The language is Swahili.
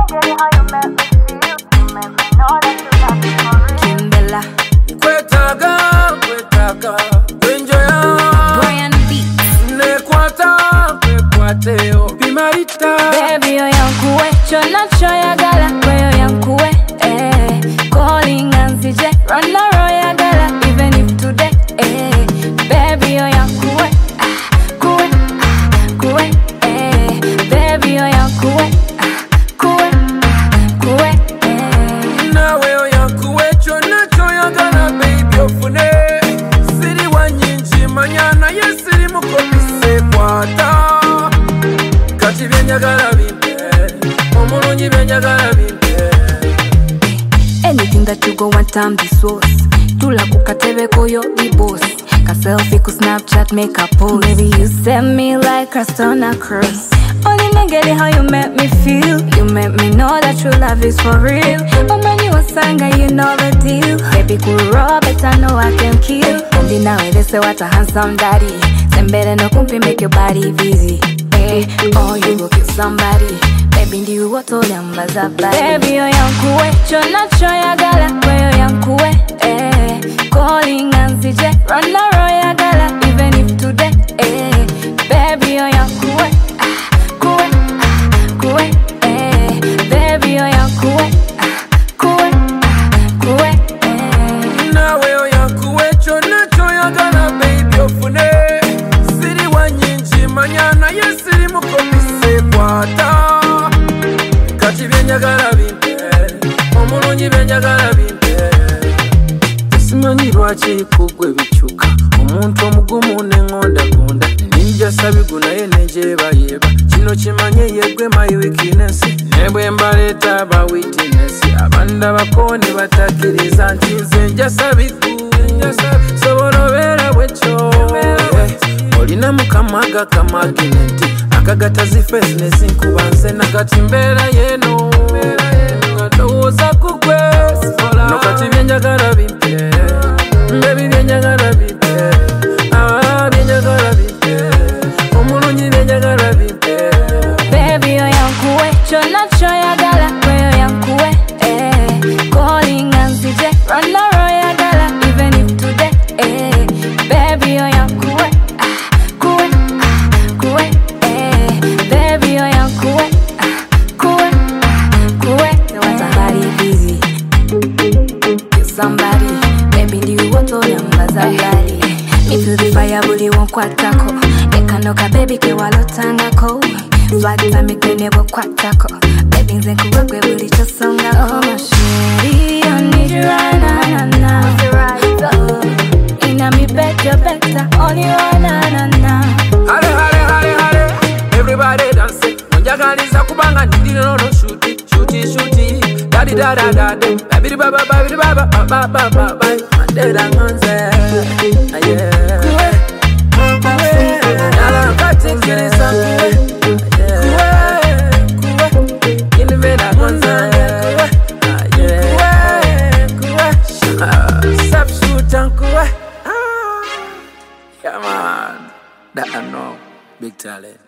Kimbella Kwetaka Enjoya Brian Beats Nekwateo Pimarita Baby yo yankuwe Chona choya gala Kweyo yankuwe Calling ansije Rana roya gala Even if today Baby yo yankuwe Kuwe Kuwe Baby yo yankuwe Kuwe Kuwe Nawe yo yankuwe Chona choya gala baby ofune Siri wanyinji manyana Yesiri mukopise kwata Kati byenjagala bimpe Omulungi byenjagala bimpe Anything that you go want time the source Tula kukatebe koyo the boss Ka selfie ku Snapchat make a pose Baby you send me like Christ on a cross Only nigga how you make me feel You make me know that true love is for real Oh man you a singer you know the deal Baby kuro better know I can kill Only now they say what a handsome daddy Sembele no kumpi make your body busy Oh you go kill somebody Baby ndi uwoto yamba zabari Baby yo yankuwe Chona choya gala Kweyo yankuwe Calling ansije Rana roya gala Even if today Baby yo yankuwe Kuwe Kuwe Baby yo yankuwe Kuwe Kuwe Nawe yo yankuwe Chona choya gala baby ofune Siri wanyinji manyana Yesiri mukopise kwata Kati byenjagala bimpe Omulungi byenjagala bimpe Simanyi lwaki kugwe bikyuka Omuntu omugumu neŋondagonda Ninjasa biguna ye nejebayeba Kino kimanye yegwe my weakness Nebwe mbaleeta aba witness Abanda bakoni batakiriza nti nze njasa bigu Sobola obeera bwekyo Olina mukamaga kamaginenti Akagatazi face nezinkuba nze nakati mbeera yeno Ndowooza kugwe Nokati byenjagala bimpe Baby byenjagala bimpe Byenjagala bimpe Omulungi byenjagala bimpe Baby yo yankuwe Chona choya gala Kweyo yankuwe Calling ansije Rana roya gala Even if today Baby yo yankuwe Kuwe Kuwe Baby yo yankuwe Kuwe Kuwe What somebody busy Somebody Baby ndi uwoto yamba zabari Me feel the fire buli wonkwatako Ekanoka baby ke walotangako Swagta mikwene bokwatako Baby nze kuwekwe buli chosonga Oh my shady I need you right now Inna me bed you better Only right now Hale hale hale hale Everybody dance Onjagaliza kubanga ndino no shoot Daddy da da da da Baby baba baby baba baba baba Mandela ngonze Yeah Yala kati kirisa Inivela ngonze Sub shoot kuwe Yeah man That I know Big talent